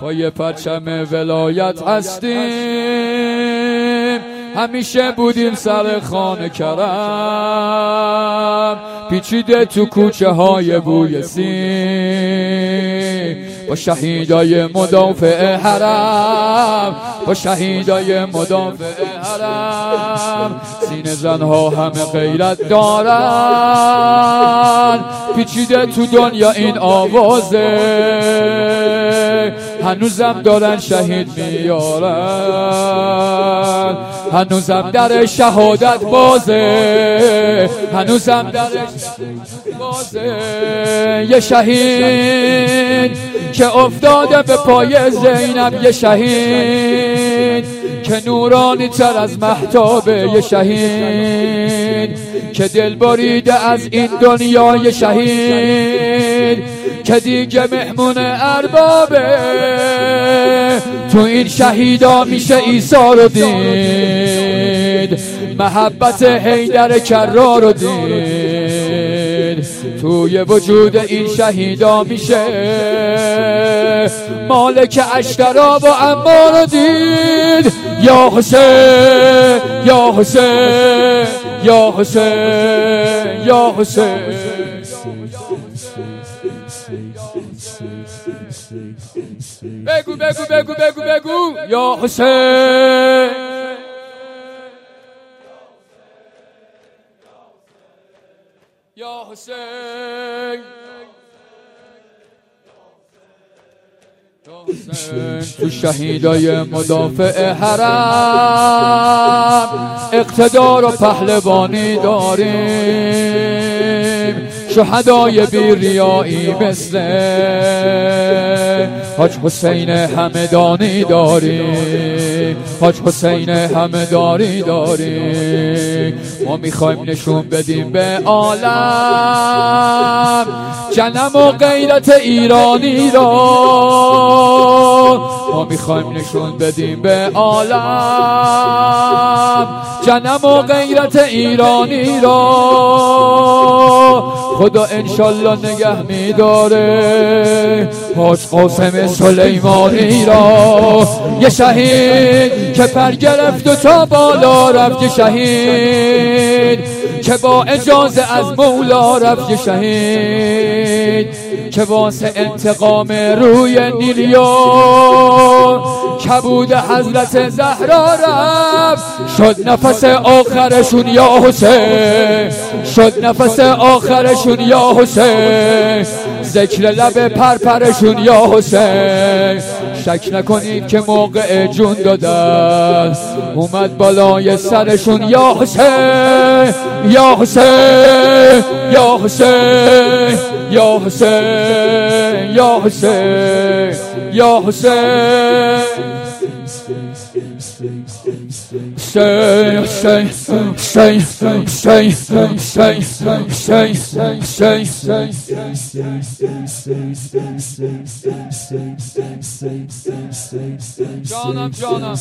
پای پرچم ولایت هستیم، همیشه بودیم سر خانه کرم، پیچیده تو کوچه های بوی سیم، با شهیدای مدافع حرم، با شهیدای مدافع حرم. سینه زنها همه غیرت دارن، پیچیده تو دنیا این آوازه، هنوزم دارن شهید میارن، هنوزم در شهادت بازه، هنوزم در شهادت بازه. یه شهید که افتاده به پای زینب، یه شهید که نورانی تر از مهتابه، یه شهید که دل بریده از این دنیا، یه شهید که دیگه مهمون اربابه. تو این شهیدا میشه عیسی رو دید، محبت حیدر کرار رو دید. توی وجود این شهیدا میشه مالک اشترا و عمار رو دید. یا حسین یا حسین یا حسین یا حسین. بگو بگو بگو بگو بگو یا حسین یا حسین یا حسین. تو شهیدای مدافع حرم اقتدار و پهلوانی داریم، شهدای بی ریایی مثل حاج حسین همدانی داریم، حاج حسین همدانی داریم. ما میخوایم نشون بدیم به عالم جنم و غیرت ایرانی را، ما میخوایم نشون بدیم به عالم جنم و غیرت ایرانی را. خدا انشالله نگه میداره حاج قاسم سلیمانی را. یه شهید که پر گرفت و تا بالا رفت، یه شهید که با اجازه از مولا رفت، یه شهید که واسه انتقام روی نیلیا کبود حضرت زهرا رفت. شد نفس آخرشون یا حسین، شد نفس آخرشون یا حسین، ذکر لب پرپرشون یا حسین. شک نکنید که موقع جون دادن اومد بالای سرشون یا حسین یا حسین یا حسین یا حسین یا حسین یا حسین. جانم جانم